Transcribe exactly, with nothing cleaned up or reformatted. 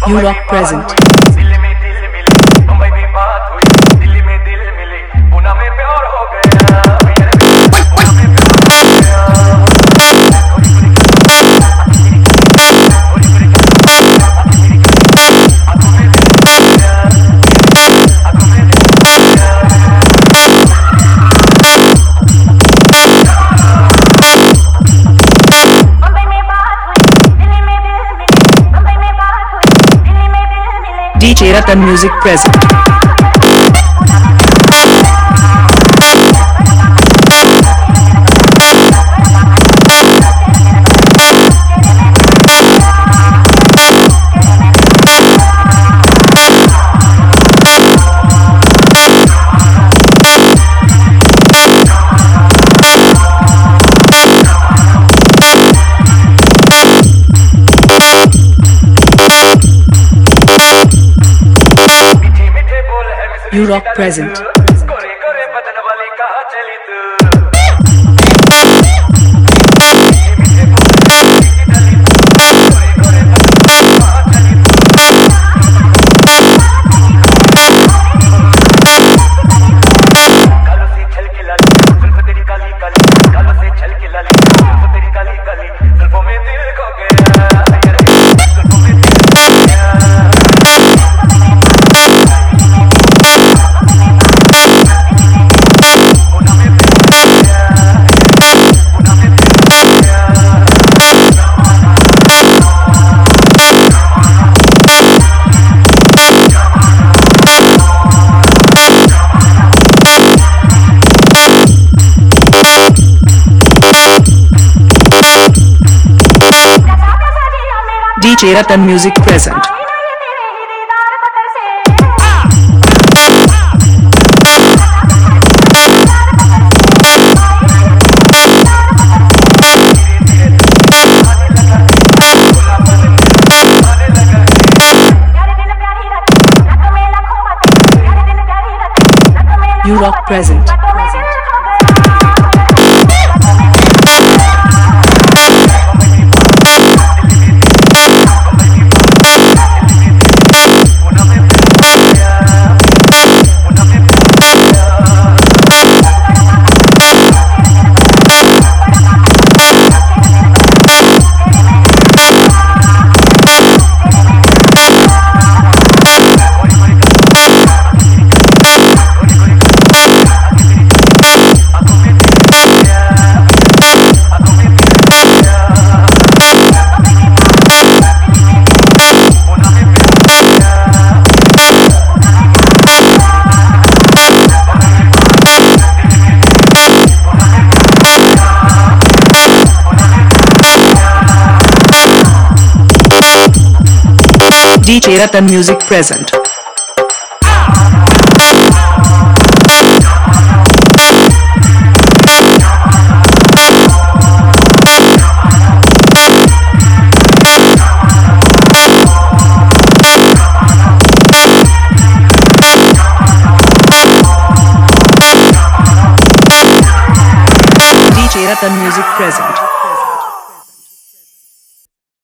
You rock present. Delhi में दिल मिले, मुंबई में बात हुई, दिल्ली में दिल मिले, पुणे में प्यार हो गया, पुणे में प्यार हो गया। D J Ratan Music present. You rock present. D J Ratan Music present. You rock present. D J Ratan Music present.